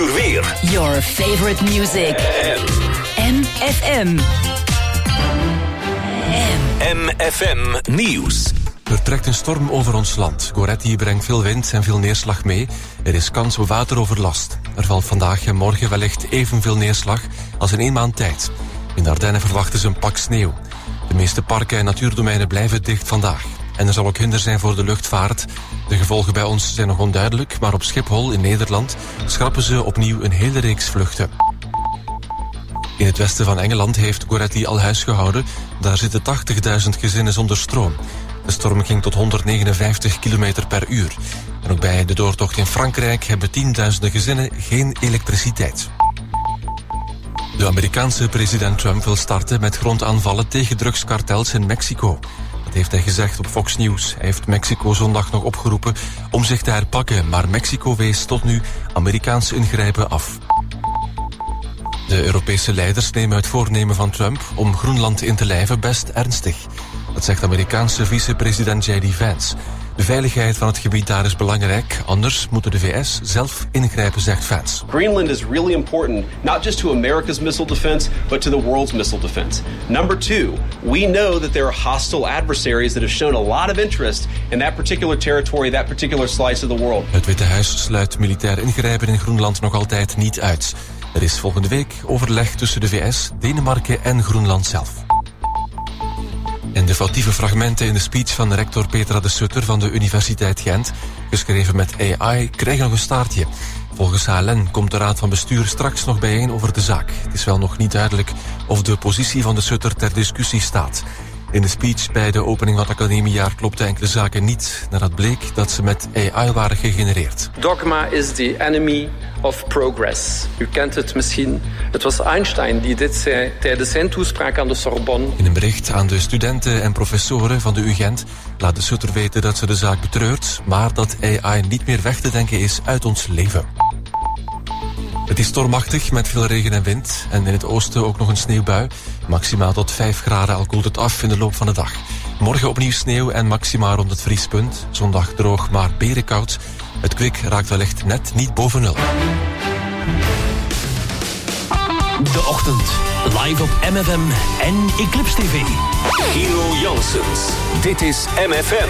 uur weer. Your favorite music. MFM. MFM Nieuws. Er trekt een storm over ons land. Goretti brengt veel wind en veel neerslag mee. Er is kans op wateroverlast. Er valt vandaag en morgen wellicht evenveel neerslag als in 1 maand tijd. In de Ardennen verwachten ze een pak sneeuw. De meeste parken en natuurdomeinen blijven dicht vandaag. En er zal ook hinder zijn voor de luchtvaart. De gevolgen bij ons zijn nog onduidelijk, maar op Schiphol in Nederland schrappen ze opnieuw een hele reeks vluchten. In het westen van Engeland heeft Goretti al huis gehouden. Daar zitten 80.000 gezinnen zonder stroom. De storm ging tot 159 km per uur. En ook bij de doortocht in Frankrijk hebben tienduizenden gezinnen geen elektriciteit. De Amerikaanse president Trump wil starten met grondaanvallen tegen drugskartels in Mexico. Dat heeft hij gezegd op Fox News. Hij heeft Mexico zondag nog opgeroepen om zich te herpakken, maar Mexico wees tot nu Amerikaans ingrijpen af. De Europese leiders nemen het voornemen van Trump om Groenland in te lijven best ernstig. Dat zegt Amerikaanse vicepresident J.D. Vance. De veiligheid van het gebied daar is belangrijk, anders moeten de VS zelf ingrijpen, zegt Vance. Greenland is really important, not just to America's missile defense, but to the world's missile defense. Number 2, we know that there are hostile adversaries that have shown a lot of interest in that particular territory, that particular slice of the world. Het Witte Huis sluit militair ingrijpen in Groenland nog altijd niet uit. Er is volgende week overleg tussen de VS, Denemarken en Groenland zelf. En de foutieve fragmenten in de speech van rector Petra de Sutter van de Universiteit Gent, geschreven met AI, krijgen nog een staartje. Volgens HLN komt de raad van bestuur straks nog bijeen over de zaak. Het is wel nog niet duidelijk of de positie van de Sutter ter discussie staat. In de speech bij de opening van het academiejaar klopten enkele zaken niet, nadat bleek dat ze met AI waren gegenereerd. Dogma is the enemy of progress. U kent het misschien. Het was Einstein die dit zei tijdens zijn toespraak aan de Sorbonne. In een bericht aan de studenten en professoren van de UGent laat de Sutter weten dat ze de zaak betreurt, maar dat AI niet meer weg te denken is uit ons leven. Het is stormachtig met veel regen en wind en in het oosten ook nog een sneeuwbui. Maximaal tot 5 graden, al koelt het af in de loop van de dag. Morgen opnieuw sneeuw en maximaal rond het vriespunt. Zondag droog, maar berenkoud. Het kwik raakt wellicht net niet boven 0. De ochtend, live op MFM en Eclipse TV. Hero Janssens, dit is MFM.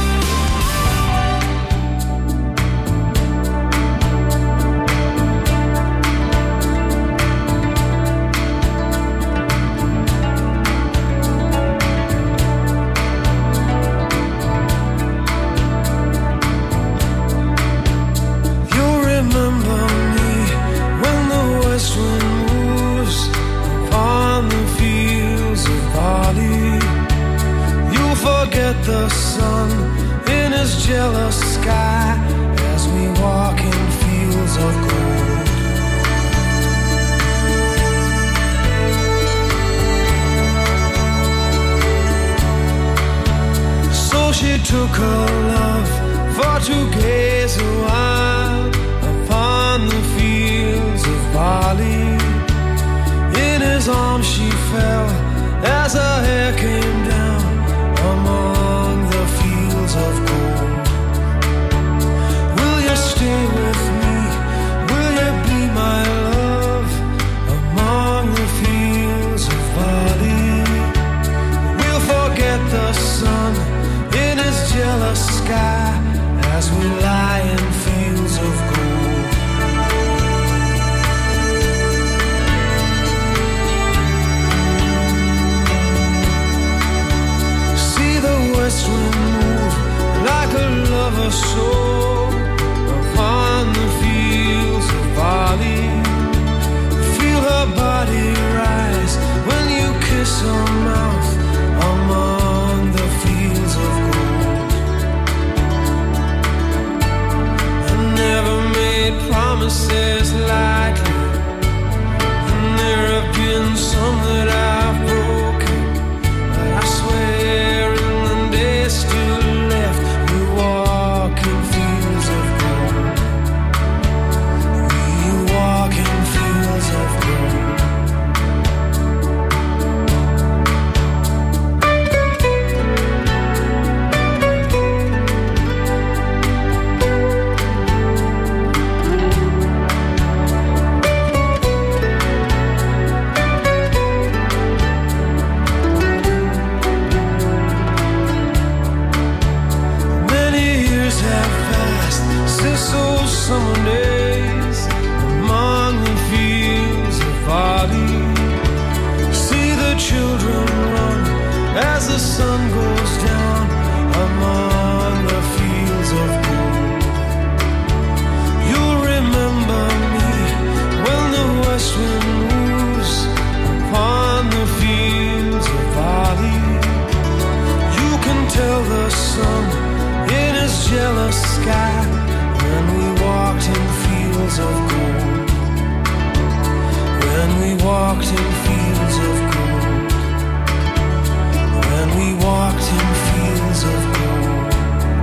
The sun in his jealous sky as we walk in fields of gold. So she took her love for to gaze a while upon the fields of barley. In his arms she fell as her hair came down among the fields of gold. Will you stay with me? Will you be my love among the fields of barley? We'll forget the sun in his jealous sky as we lie in fields of gold. West wind move like a lover's soul upon the fields of barley. Feel her body rise when you kiss her mouth among the fields of gold. I never made promises lightly, and there have been some that I've broken, but I swear still left, we walk in fields since those summer days among the fields of barley. See the children run as the sun goes down among the fields of gold. You'll remember me when the west wind moves upon the fields of barley. You can tell the sun in his jealous sky when we walked in fields of gold. When we walked in fields of gold. When we walked in fields of gold.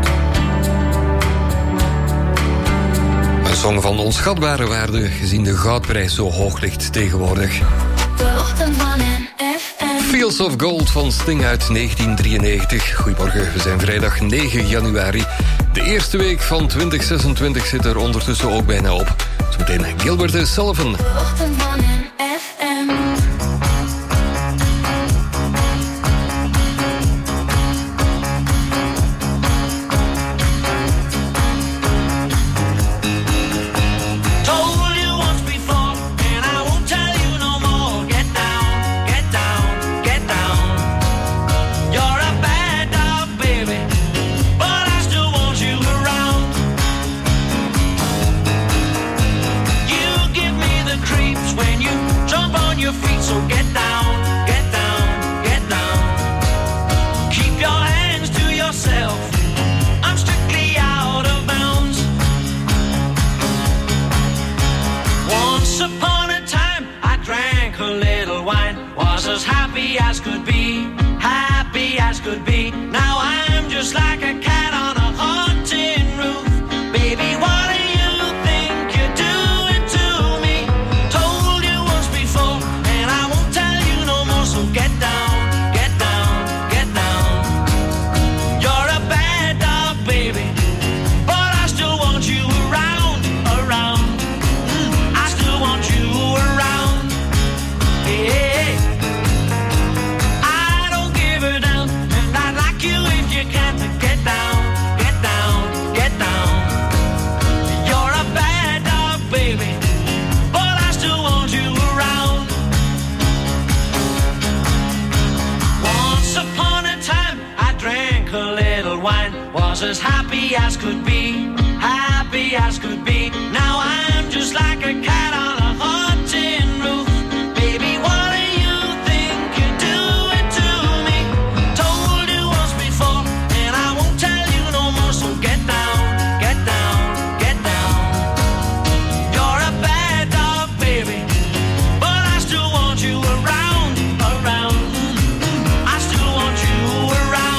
Een song van onschatbare waarde, gezien de goudprijs zo hoog ligt tegenwoordig. De Ochtendman en FM. Fields of Gold van Sting uit 1993. Goedemorgen, we zijn vrijdag 9 januari. De eerste week van 2026 zit er ondertussen ook bijna op. Zometeen Gilbert Sullivan. De Ochtendman en FM. As happy as could be. Now I'm just like a cat on a haunted roof. Baby, what do you think you're doing to me? Told you once before, and I won't tell you no more. So get down, get down, get down. You're a bad dog, baby, but I still want you around, around. I still want you around. Yeah. Was as happy as could be, happy as could be. Now I'm just like a cat on a haunted roof. Baby, what do you think you're doing to me? Told you once before, and I won't tell you no more. So get down, get down, get down. You're a bad dog, baby, but I still want you around, around. I still want you around.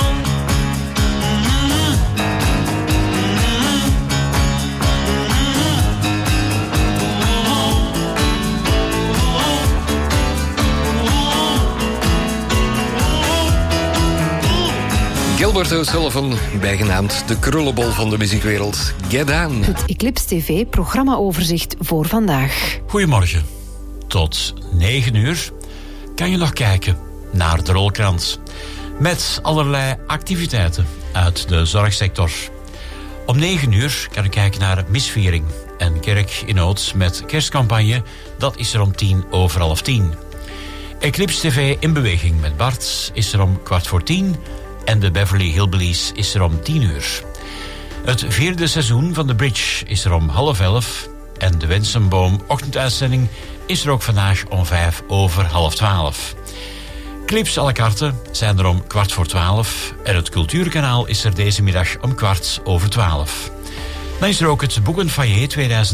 Gilbert Sullivan, bijgenaamd de krullenbol van de muziekwereld. Get down. Het Eclipse TV programmaoverzicht voor vandaag. Goedemorgen. Tot 9 uur kan je nog kijken naar de rolkrans. Met allerlei activiteiten uit de zorgsector. Om 9 uur kan je kijken naar Misviering. Een kerk in Oud met kerstcampagne. Dat is er om 10:10. Eclipse TV in beweging met Bart is er om 10:15. En de Beverly Hillbillies is er om 10 uur. Het 4e seizoen van The Bridge is er om 11:30. En de Wensenboom ochtenduitzending is er ook vandaag om 11:05. Clips à la carte zijn er om 11:15. En het Cultuurkanaal is er deze middag om 11:15. Dan is er ook het Boekenfoyer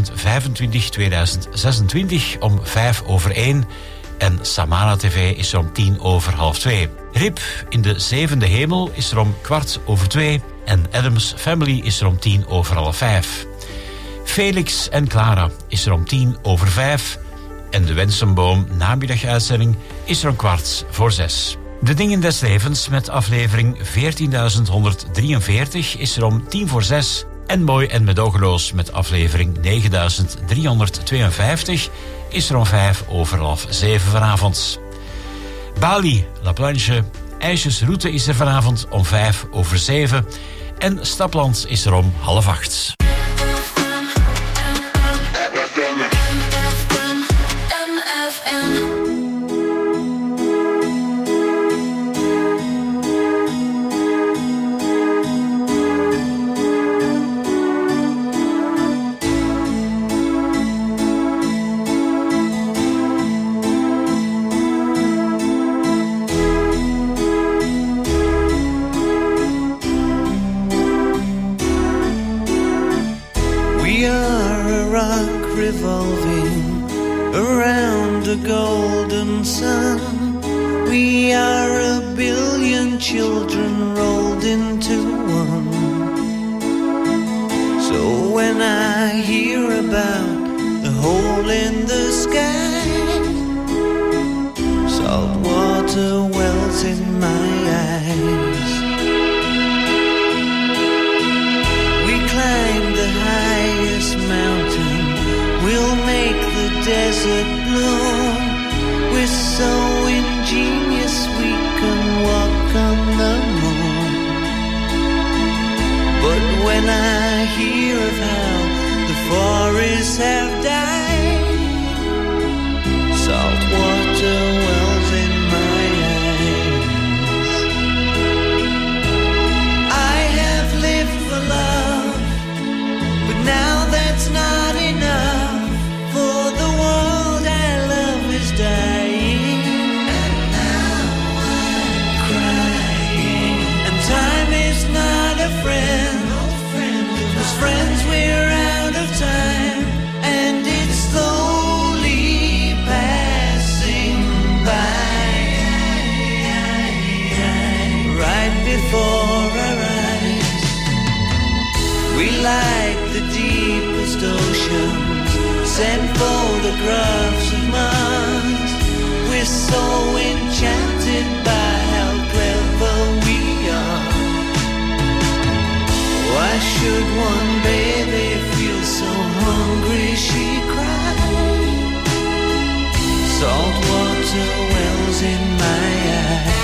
2025-2026 om 1:05. En Samara TV is er om 2:10. Rip in de zevende hemel is er om 2:15. En Addams Family is er om 5:10. Felix en Clara is er om 5:10. En de Wensenboom namiddaguitzending is er om 5:15. De Dingen des Levens met aflevering 14.143 is er om 5:10. En Mooi en Medogeloos met aflevering 9.352 is er om 6:05 vanavond. Bali, La Planche, IJsjesroute is er vanavond om 7:05. En Stapland is er om 7:30. revolving around a golden sun. We are a billion children rolled into one. So when I hear about the hole in the sky, salt water wells in my eyes. We climb the highest mountain, we'll make the desert bloom. We're so ingenious we can walk on the moon. But when I hear of how the forests have died, salt water wells in my eyes. I have lived for love, but now that's not enough. For the world I love is dying, and now I'm crying. And time is not a friend, cause friends we're out of time, and it's slowly passing by, right before our eyes. We like the deepest oceans, send photographs of Mars. We're so enchanted by how clever we are. Why should one baby feel so hungry she cried? Salt water wells in my eyes.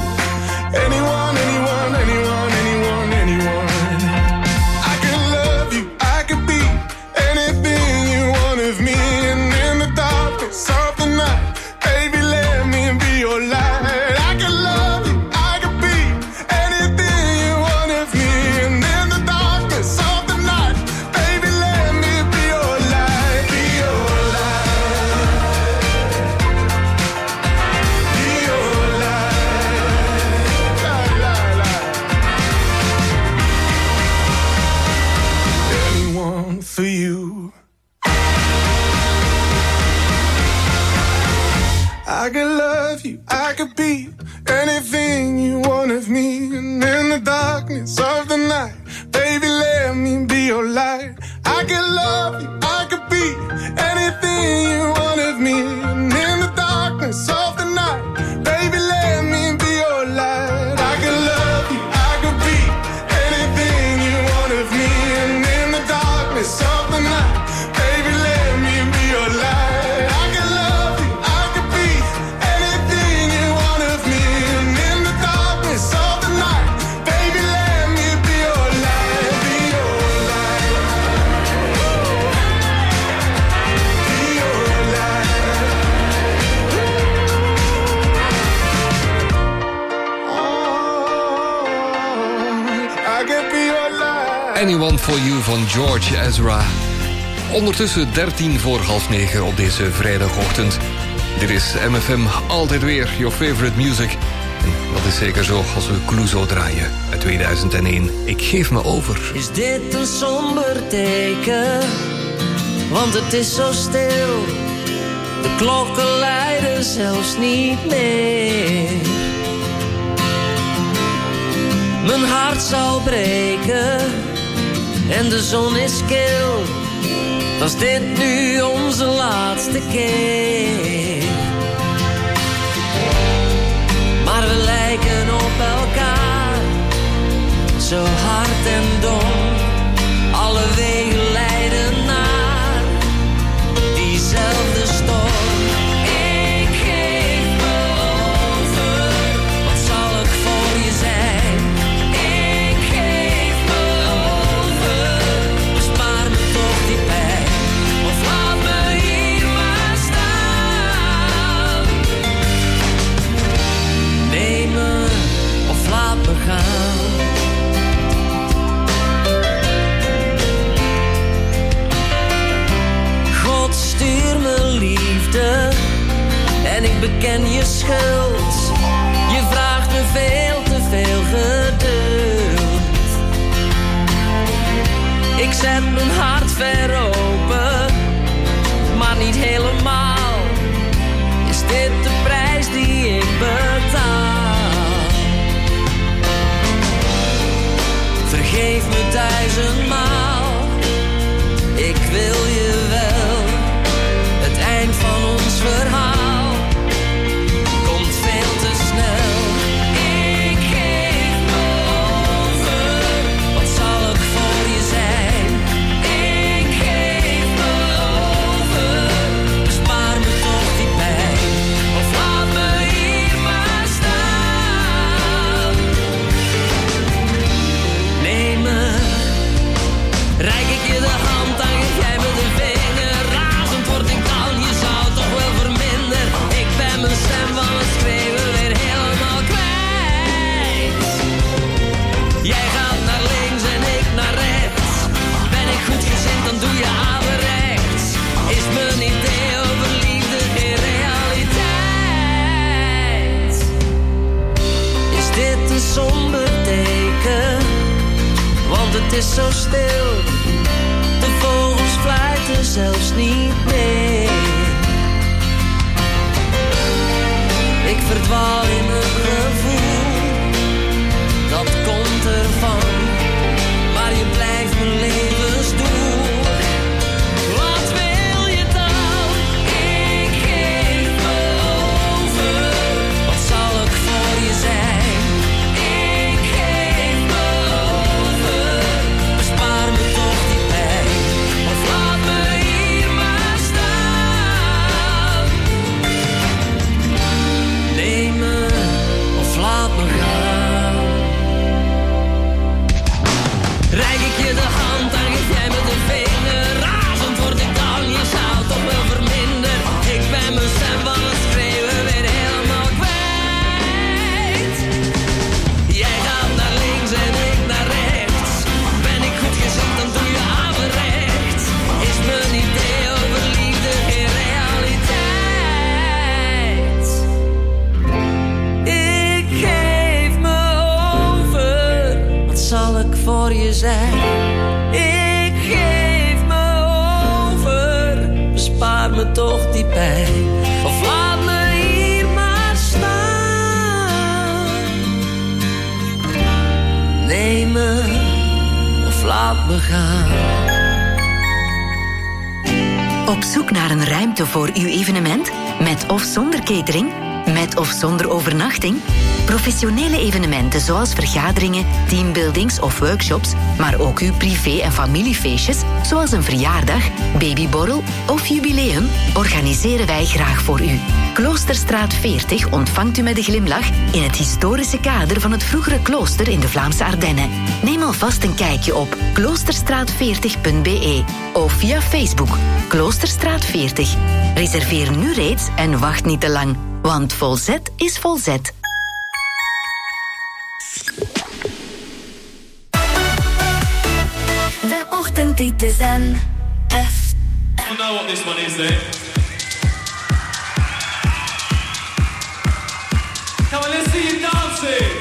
Anyone, anyone, anyone, anyone, anyone. I can love could be anything you want of me. And in the darkness of the night, baby, let me be your light. I could love you, I could be anything you want of me. And in the darkness of the night, baby, let me be your light. I could love you, I could be anything you want of me. And in the darkness of the night, baby, let me be your light. I could love you, I could be anything you want of me. And in the darkness of the night, baby, let me be your light, be your light, be your light. Oh, I could be your light. Anyone for You van George Ezra. Ondertussen 9:13 op deze vrijdagochtend. Dit is MFM altijd weer, your favorite music. En dat is zeker zo als we Clouseau draaien uit 2001. Ik geef me over. Is dit een somber teken? Want het is zo stil. De klokken luiden zelfs niet meer. Mijn hart zal breken en de zon is kil. Was dit nu onze laatste keer? Maar we lijken op elkaar, zo hard en dom. Alle wegen leiden naar diezelfde storm. Ik geef me over, wat zal ik voor je zijn? Ik geef me over, bespaar me toch die pijn. Of laat me hier maar staan. Neem me of laat me gaan. God, stuur me liefde en ik beken je schuld. Je vraagt me veel te veel geduld. Ik zet mijn hart ver open, maar niet helemaal. Is dit de prijs die ik betaal? Vergeef me 1000-maal. Ik wil je wel. Het eind van ons verhaal komt veel te snel. Ik geef me over. Wat zal ik voor je zijn? Ik geef me over. Bespaar me toch die pijn. Of laat me hier maar staan. Neem me. Reik ik je de hand, dan geef jij me de vinger. Razend word ik dan, je zou toch wel verminderen. Ik ben mijn stem van het schreeuwen weer helemaal kwijt. Jij gaat naar links en ik naar rechts. Ben ik goed gezind, dan doe je averechts. Is mijn idee over liefde geen realiteit? Is dit een somber teken? Want het is zo stil. De vogels fluiten zelfs niet meer. Ik verdwaal in een gevoel, dat komt ervan. Maar je blijft mijn levensdoel. Wat wil je dan? Ik geef me over. Wat zal ik voor je zijn? Ik geef me over. Bespaar me toch die pijn. Of laat me hier maar staan. Neem me of laat me gaan. Reik ik je de hand, dan geef jij me de vinger. Razend word ik dan, je zou toch wel verminderen. Ik ben mijn stem van het schreeuwen weer helemaal kwijt. Jij gaat naar links en ik naar rechts. Ben ik goed gezind, dan doe je averechts. Is mijn idee over liefde geen realiteit? Ik geef me over. Wat zal ik voor je zijn? Ik geef me over. Bespaar me toch die pijn. Of laat me hier maar staan. Neem me of laat me gaan. Op zoek naar een ruimte voor uw evenement? Met of zonder catering? Met of zonder overnachting? Professionele evenementen zoals vergaderingen, teambuildings of workshops, maar ook uw privé- en familiefeestjes, zoals een verjaardag, babyborrel of jubileum, organiseren wij graag voor u. Kloosterstraat 40 ontvangt u met een glimlach in het historische kader van het vroegere klooster in de Vlaamse Ardennen. Neem alvast een kijkje op kloosterstraat40.be of via Facebook Kloosterstraat 40. Reserveer nu reeds en wacht niet te lang, want Volzet is Volzet. De ochtendtijd is NFM. You know what this one is then? Come on, let's see you dancing.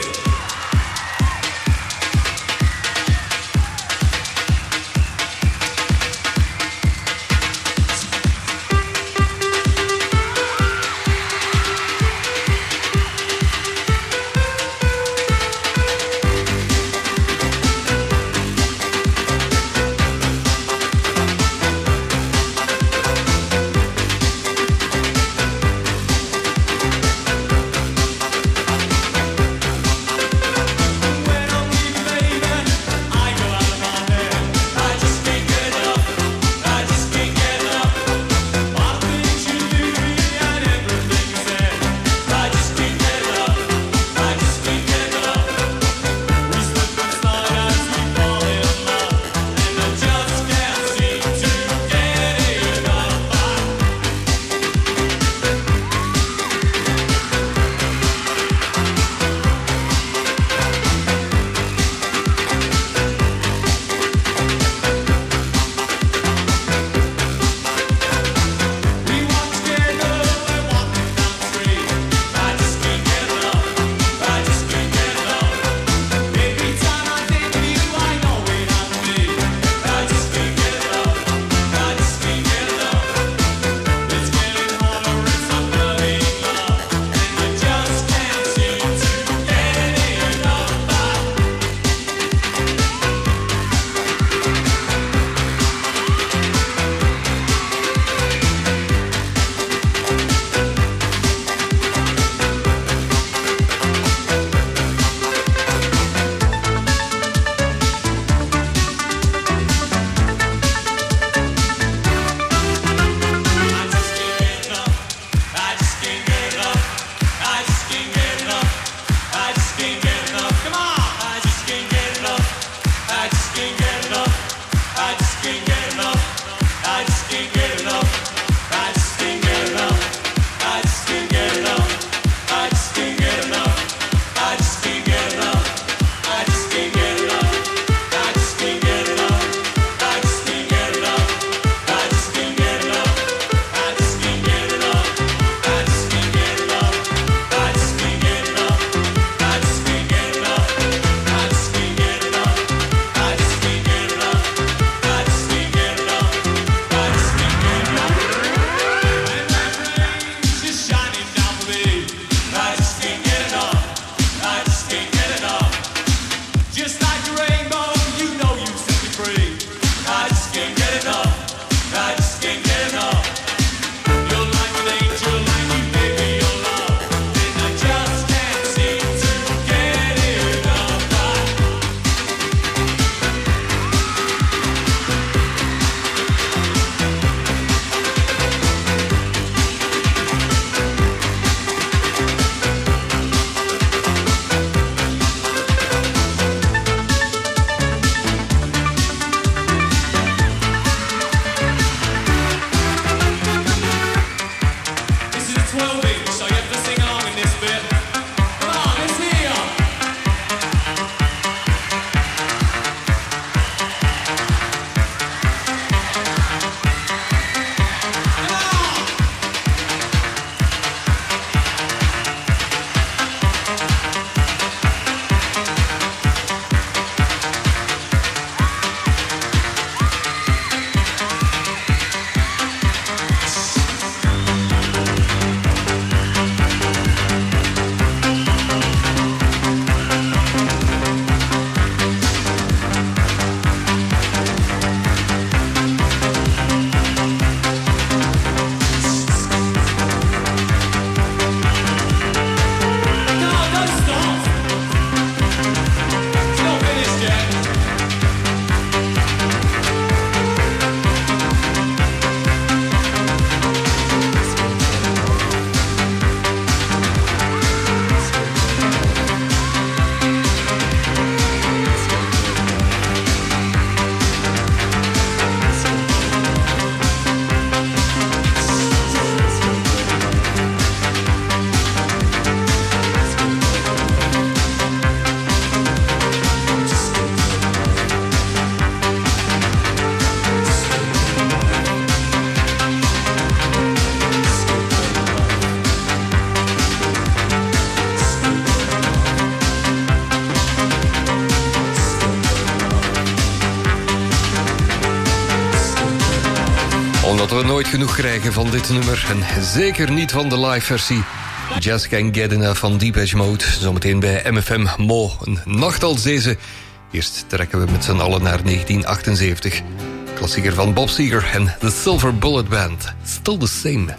dat we nooit genoeg krijgen van dit nummer. En zeker niet van de live versie. Just Can't Get Enough van Depeche Mode. Zometeen bij MFM Mo. Een nacht als deze. Eerst trekken we met z'n allen naar 1978. Klassieker van Bob Seger en The Silver Bullet Band. Still the same.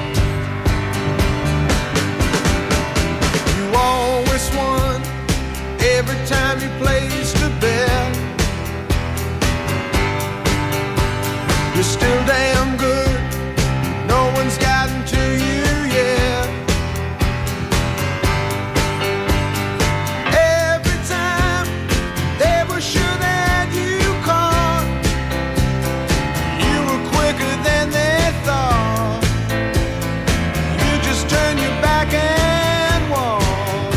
You always won every time you placed a bet. You're still damn good. No one's gotten to you yet. Every time they were sure that you caught, you were quicker than they thought. You just turned your back and walked.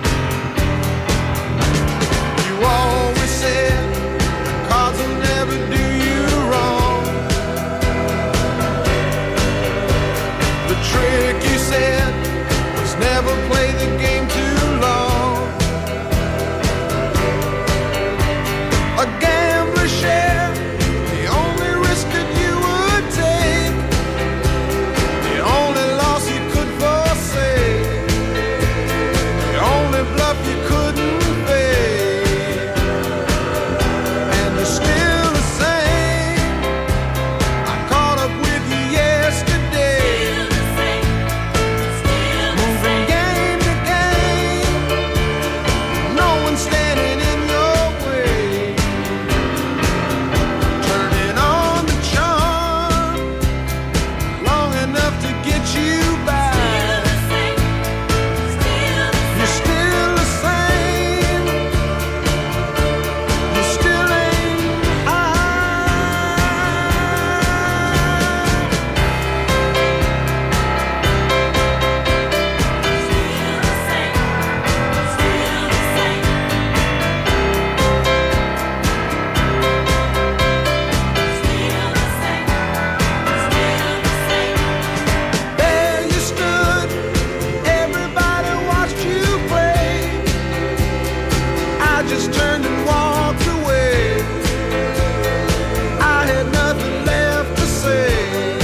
You always said the cards will never do you wrong. The trick you said was never play the game too long. A gambler share the only risk that you would take, the only loss you could forsake, the only bluff you couldn't fake. And you're still the same. I caught up with you yesterday. Moving game to game, no one's standing in your way. Turning on the charm long enough to get you back. You're still the same. You still ain't high. There you stood, everybody watched you play. I just turned and walked away. I had nothing left to say.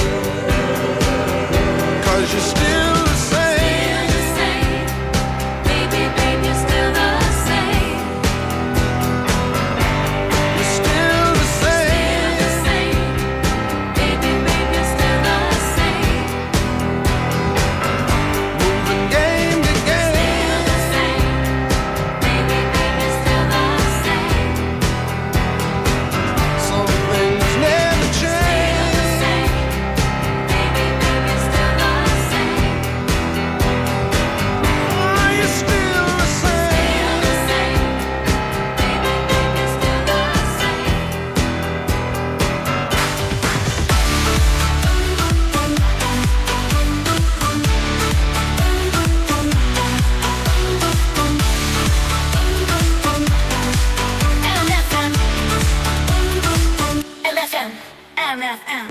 'Cause you're still the same. Baby, baby, you're still the same. You're still the same. Baby, baby, you're still the same. Moving game to game. Baby, baby, you're still the same. Some things never change. Baby, baby, you're still the same. Are you still the same? Baby, baby, you're still the same. MFM, MFM.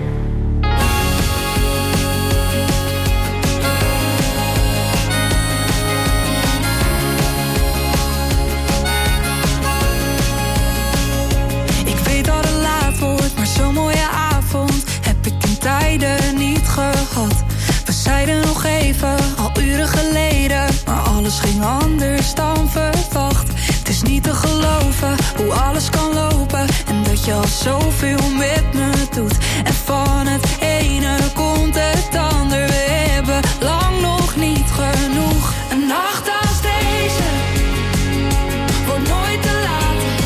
Ik weet dat het laat wordt, maar zo'n mooie avond heb ik in tijden niet gehad. We zeiden nog even, al uren geleden, maar alles ging anders dan verwacht. Het is niet te geloven hoe alles kan lopen en dat je al zoveel met me doet. En van het ene komt het ander, we hebben lang nog niet genoeg. Een nacht als deze wordt nooit te laat.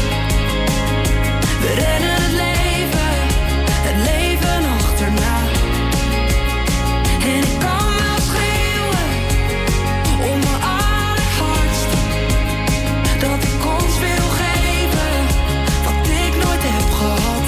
We rennen het leven achterna. En ik kan wel schreeuwen om mijn allerhardst, dat ik ons wil geven wat ik nooit heb gehad.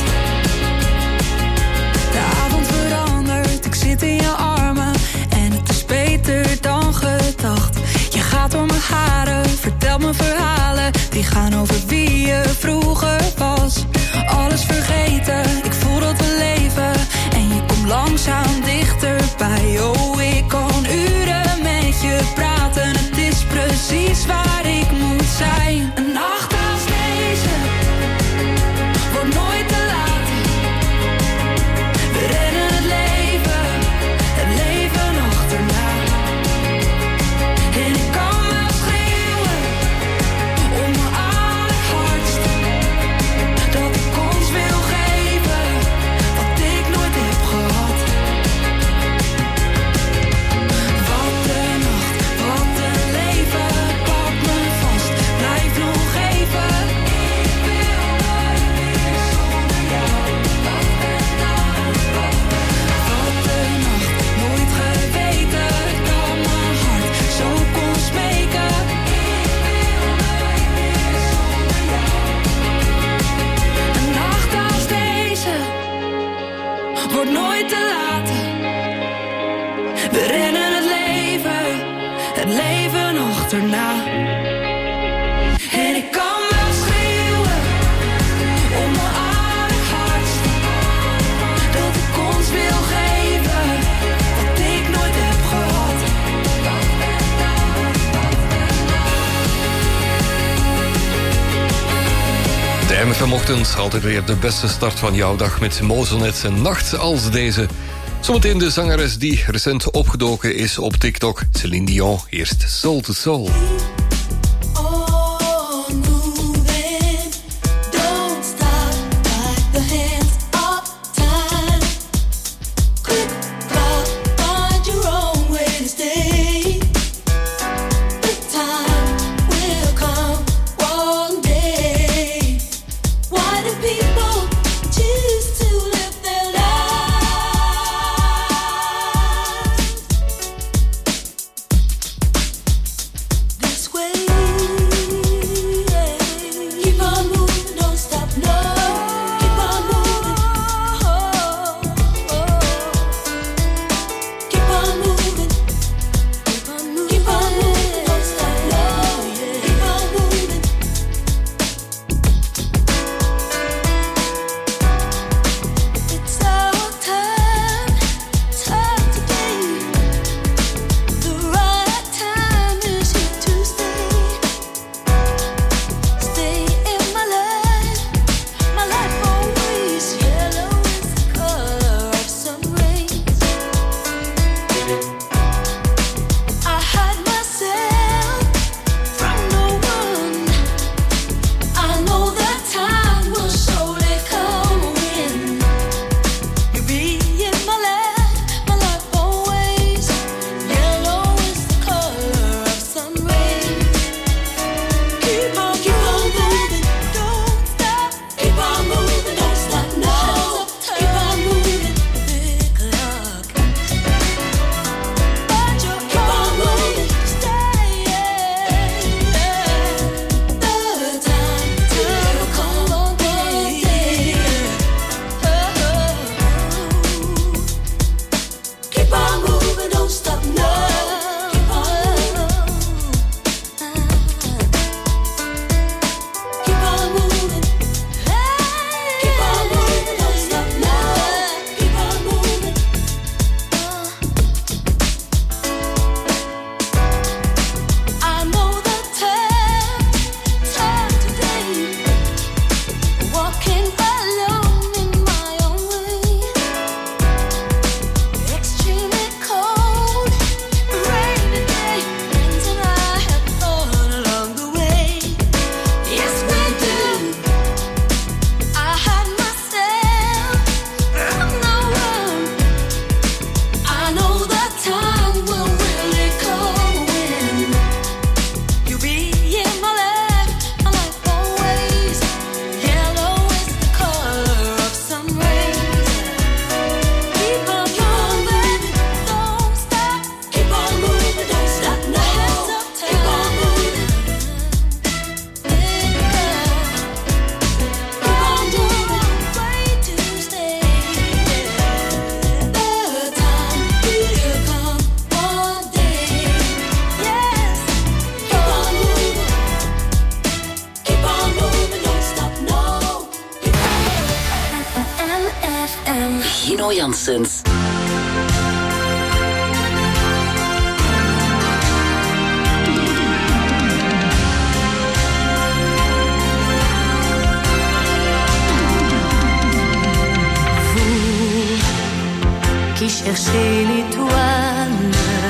De avond verandert, ik zit in je armen en het is beter dan gedacht. Je gaat door mijn haren, vertelt me verhalen die gaan over wie je vroeger was. Alles vergeten, ik voel dat we leven en je komt langzaam dichterbij. Oh, ik kan uren met je praten, het is precies waar ik moet zijn. Een nacht als deze wordt nooit te laat. We rennen het leven De MFM-ochtend, altijd weer de beste start van jouw dag met Mozelnet en nacht als deze. Zometeen de zangeres die recent opgedoken is op TikTok, Céline Dion, eerst Soul to Soul. Janssens. Vous qui cherchez l'étoile,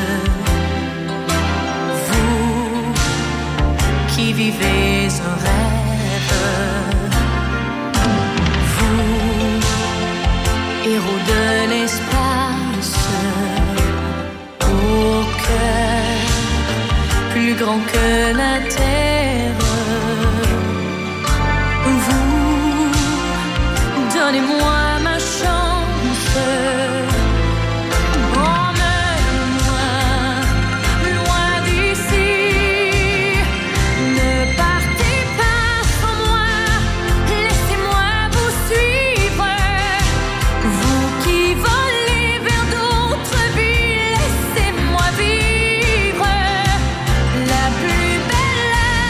vous qui vivez un rêve, héros de l'espace, au cœur plus grand que la terre. Vous, donnez-moi ma chance. Emmenez-moi loin d'ici. Ne partez pas sans moi. Laissez-moi vous suivre. Vous qui volez vers d'autres vies, laissez-moi vivre la plus belle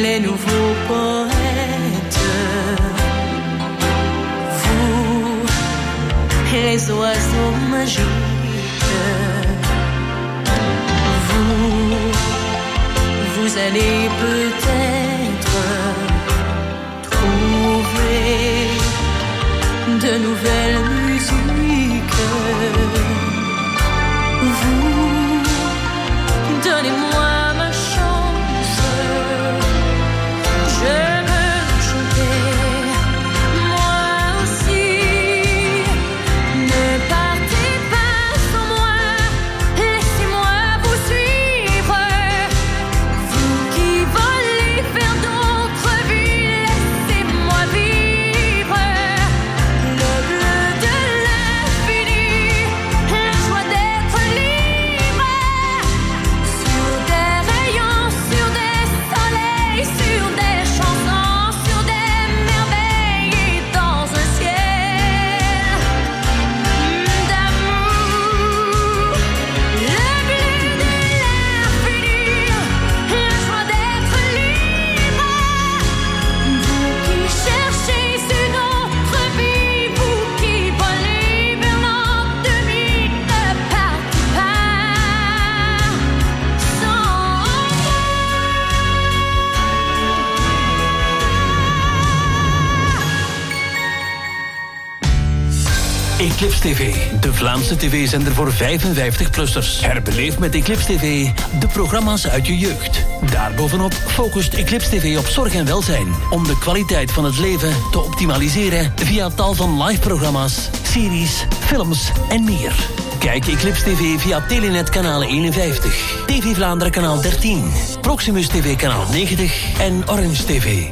les nouveaux poètes, vous, les oiseaux magiques, vous allez peut-être trouver de nouvelles musiques. Vous, donnez-moi ma chance. Je veux chanter, moi aussi. Ne partez pas sans moi, laissez-moi vous suivre. Vous qui volez vers d'autres vies, laissez-moi vivre. Le bleu de l'infini, la joie d'être libre. Sur des rayons, sur des soleils, sur des chansons, sur des merveilles et dans un ciel d'amour. Le bleu de l'infini, la joie d'être libre. Vous qui cherchez une autre vie, vous qui volez vers l'ennemi, ne partez pas sans Eclipse TV, de Vlaamse tv-zender voor 55-plussers. Herbeleef met Eclipse TV de programma's uit je jeugd. Daarbovenop focust Eclipse TV op zorg en welzijn, om de kwaliteit van het leven te optimaliseren via tal van live-programma's, series, films en meer. Kijk Eclipse TV via Telenet kanaal 51, TV Vlaanderen kanaal 13, Proximus TV kanaal 90 en Orange TV.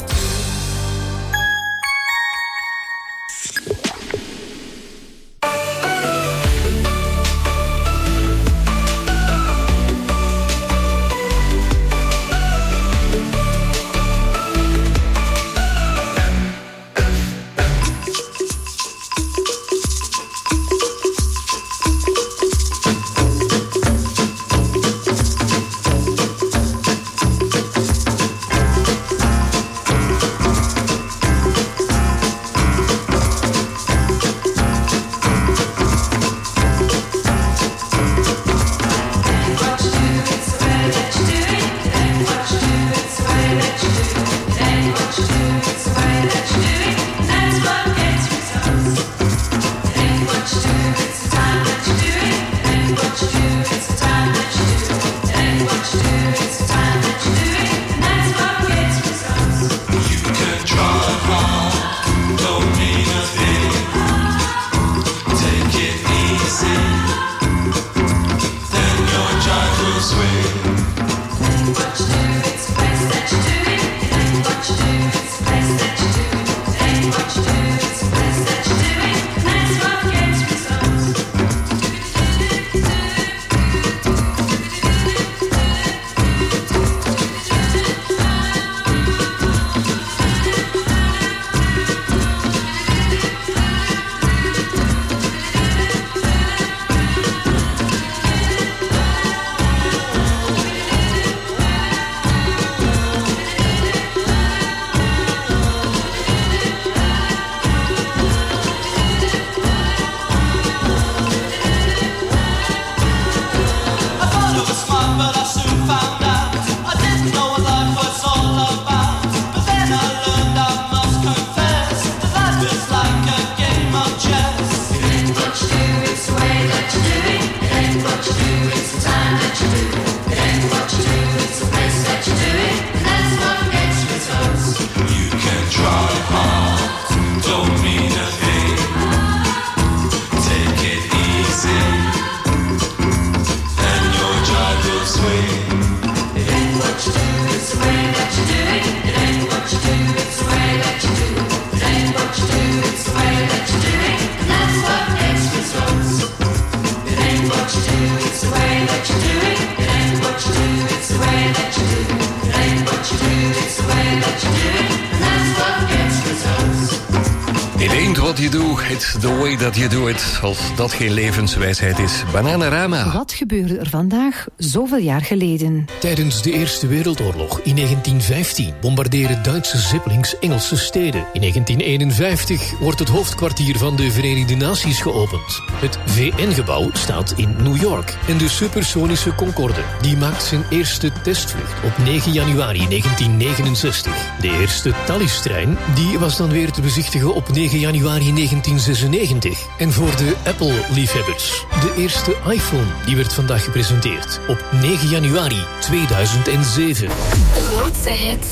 Niet the way that you do it, als dat geen levenswijsheid is. Bananarama. Wat gebeurde er vandaag zoveel jaar geleden? Tijdens de Eerste Wereldoorlog in 1915 bombarderen Duitse Zeppelins Engelse steden. In 1951 wordt het hoofdkwartier van de Verenigde Naties geopend. Het VN-gebouw staat in New York. En de supersonische Concorde, die maakt zijn eerste testvlucht op 9 januari 1969. De eerste Thalys-trein, die was dan weer te bezichtigen op 9 januari 1996. En voor de Apple-liefhebbers, de eerste iPhone, die werd vandaag gepresenteerd op 9 januari 2007. De grootste hits.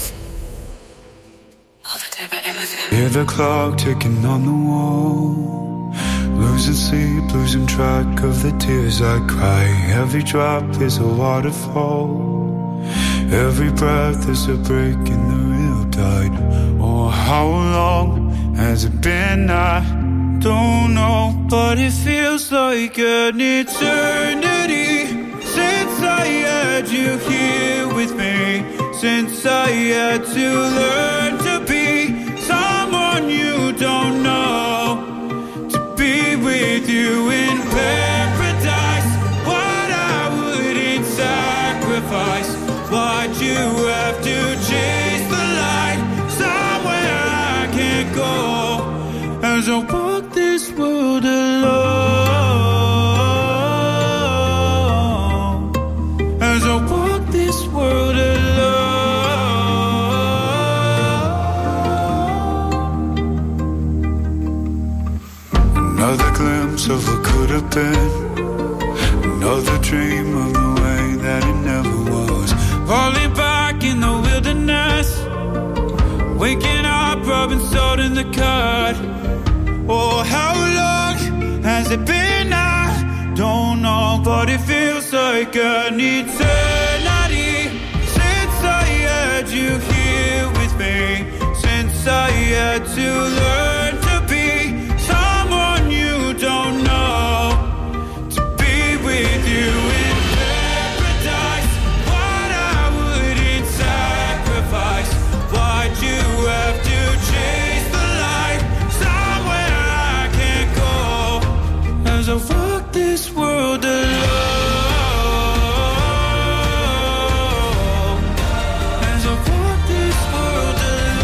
Hear the clock ticking on the wall. Losing sleep, losing track of the tears I cry. Every drop is a waterfall. Every breath is a break in the real tide. Oh, how long has it been? I don't know, but it feels like an eternity since I had you here with me. Since I had to learn to be someone you don't know, to be with you in paradise. What I wouldn't sacrifice. Why'd you have to chase the light somewhere I can't go? As I walk this world alone. As I walk this world alone. Another glimpse of what could have been. Another dream of the way that it never was. Falling back in the wilderness. Waking up, rubbing salt in the cut. Oh, how long has it been? I don't know, but it feels like an eternity since I had you here with me. Since I had to learn to be someone you don't know, to be with you in paradise. What I wouldn't sacrifice. Why'd you have to chase the light somewhere I can't go? As I walk this world alone. As I walk this world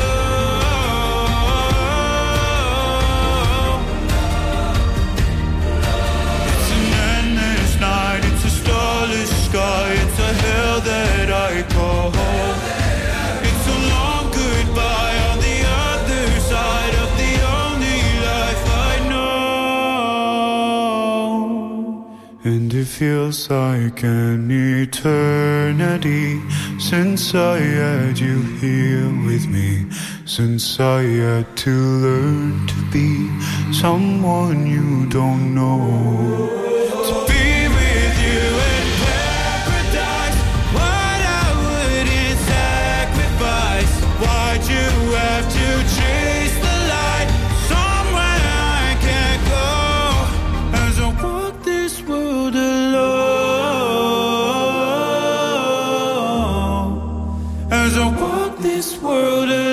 alone. It's an endless night, it's a starless sky, it's a hell that I call home. It's a long goodbye on the other side of the only life I know. And it feels like an eternity since I had you here with me. Since I had to learn to be someone you don't know. To be with you in paradise. What I wouldn't sacrifice. Why'd you have to chase the light somewhere I can't go? As I walk this world alone. As I walk this world alone.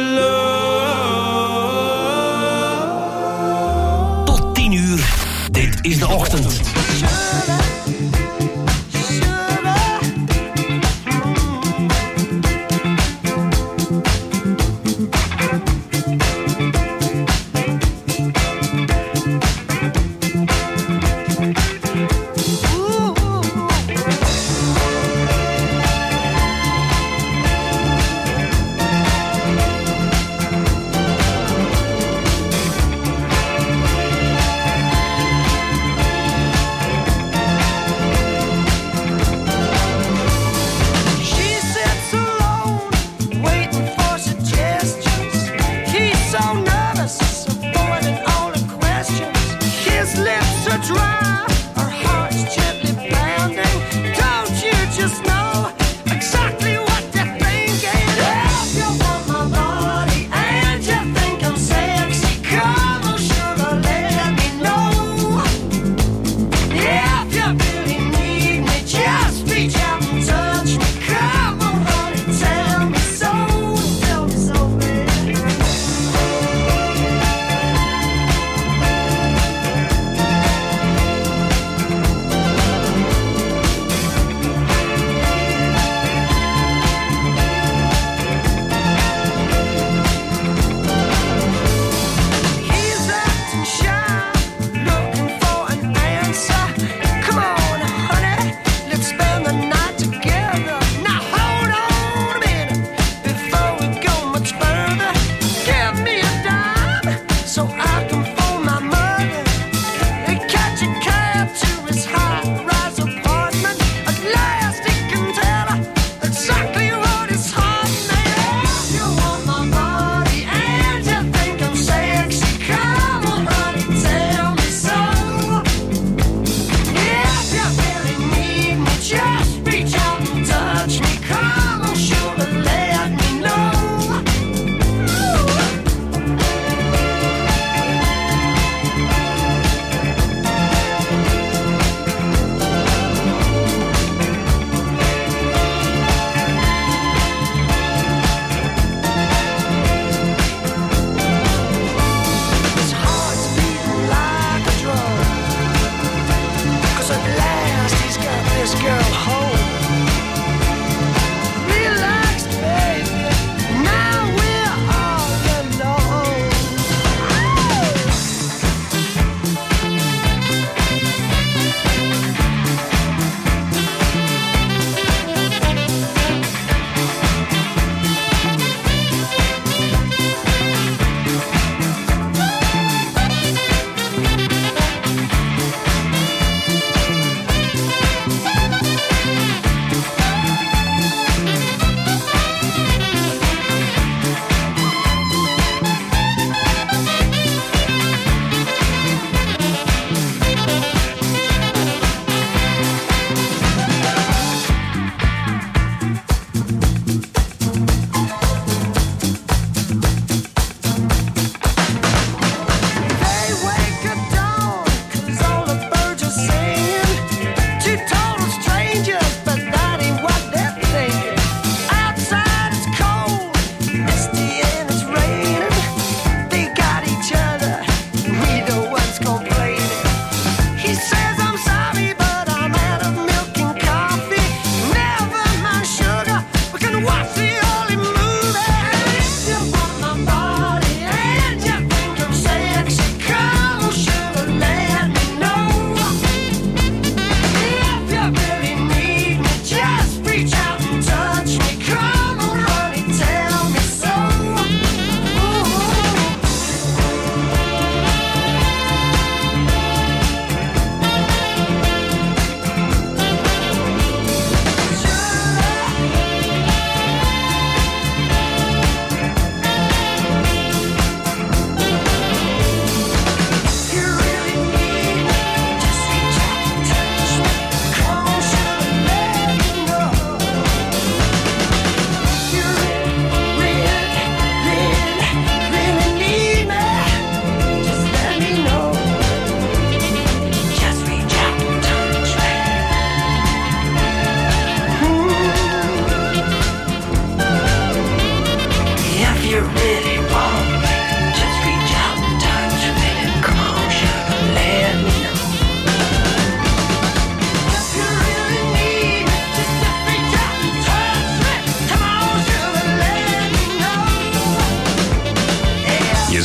Tot 10 uur. Dit is de ochtend.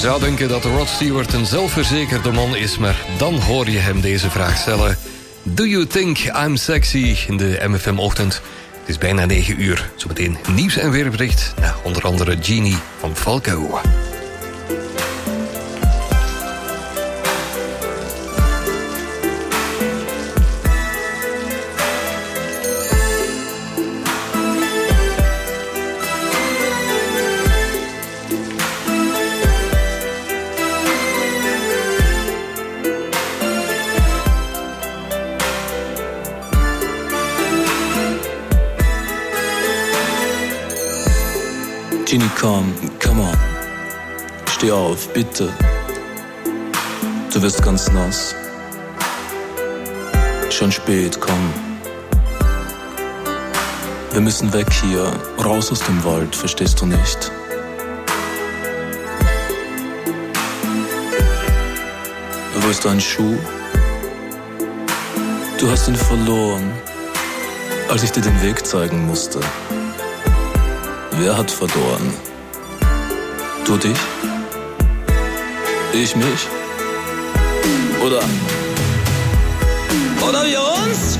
zou denken dat Rod Stewart een zelfverzekerde man is, maar dan hoor je hem deze vraag stellen. Do you think I'm sexy? In de MFM-ochtend. Het is bijna 9 uur. Zometeen nieuws en weerbericht. Onder andere Genie van Falco. Genie, come on. Steh auf, bitte. Du wirst ganz nass. Schon spät, komm. Wir müssen weg hier, raus aus dem Wald, verstehst du nicht? Wo ist dein Schuh? Du hast ihn verloren, als ich dir den Weg zeigen musste. Wer hat verloren? Du dich? Ich mich? Oder wir uns?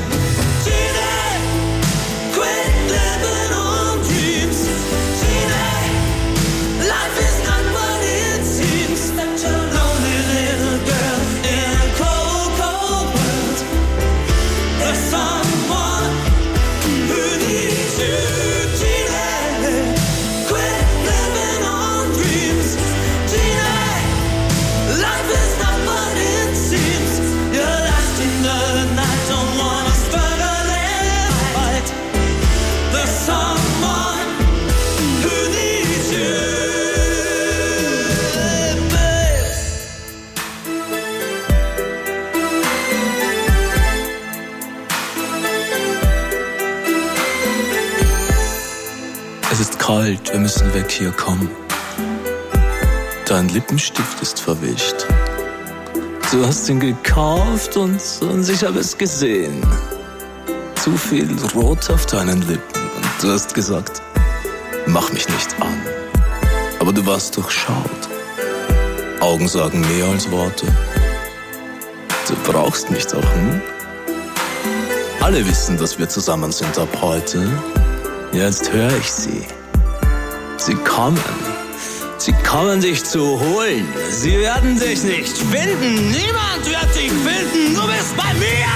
Es ist kalt, wir müssen weg hier, komm. Dein Lippenstift ist verwischt. Du hast ihn gekauft und ich habe es gesehen. Zu viel Rot auf deinen Lippen und du hast gesagt, mach mich nicht an. Aber du warst durchschaut. Augen sagen mehr als Worte. Du brauchst mich doch, hm? Alle wissen, dass wir zusammen sind ab heute. Jetzt höre ich sie. Sie kommen. Sie kommen dich zu holen. Sie werden dich nicht finden. Niemand wird dich finden. Du bist bei mir.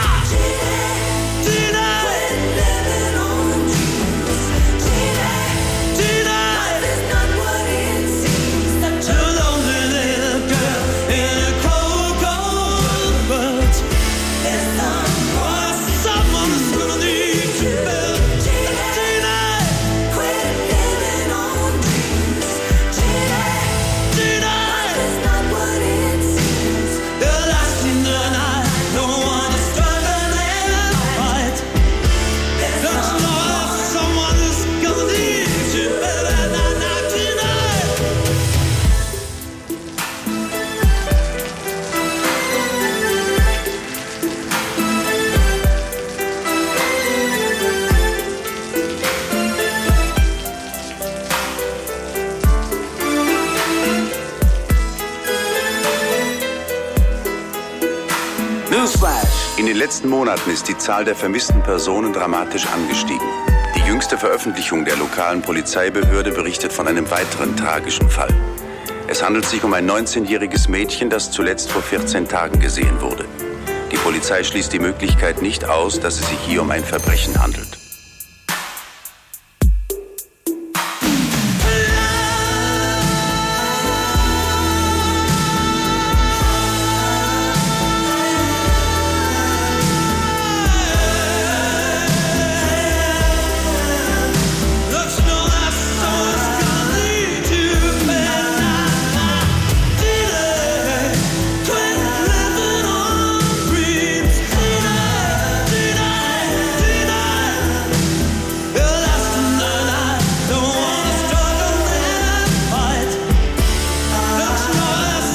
In den letzten Monaten ist die Zahl der vermissten Personen dramatisch angestiegen. Die jüngste Veröffentlichung der lokalen Polizeibehörde berichtet von einem weiteren tragischen Fall. Es handelt sich um ein 19-jähriges Mädchen, das zuletzt vor 14 Tagen gesehen wurde. Die Polizei schließt die Möglichkeit nicht aus, dass es sich hier um ein Verbrechen handelt.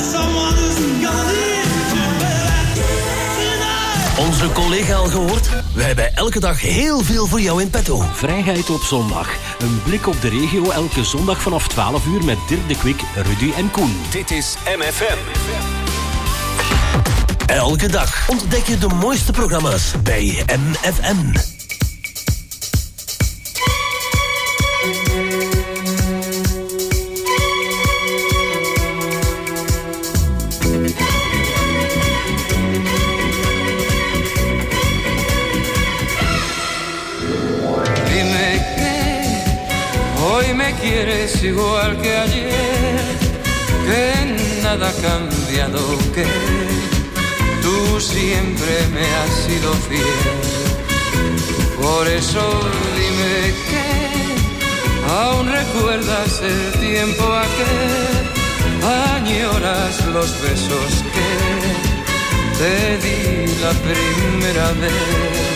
Onze collega al gehoord? We hebben elke dag heel veel voor jou in petto. Vrijheid op zondag. Een blik op de regio elke zondag vanaf 12 uur met Dirk de Kwik, Rudy en Koen. Dit is MFM. Elke dag ontdek je de mooiste programma's bij MFM. Hoy me quieres igual que ayer, que nada ha cambiado, que tú siempre me has sido fiel. Por eso dime que aún recuerdas el tiempo aquel, añoras los besos que te di la primera vez.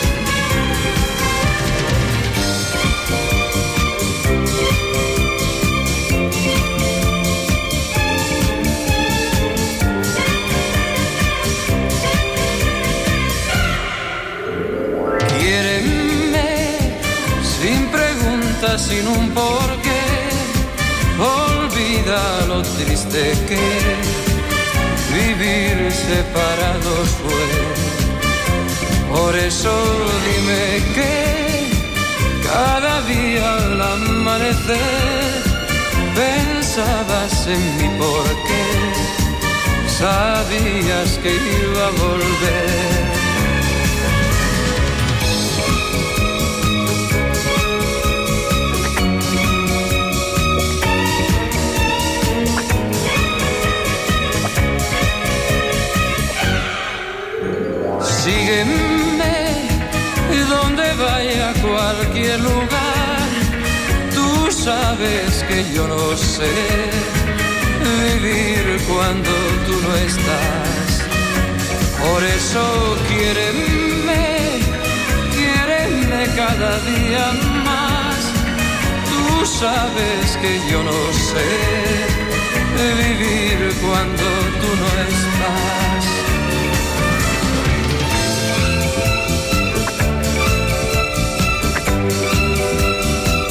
Sin un porqué, olvida lo triste que vivir separados fue. Por eso dime que cada día al amanecer pensabas en mí porque sabías que iba a volver. Sígueme donde vaya a cualquier lugar. Tú sabes que yo no sé vivir cuando tú no estás. Por eso quiéreme cada día más. Tú sabes que yo no sé vivir cuando tú no estás.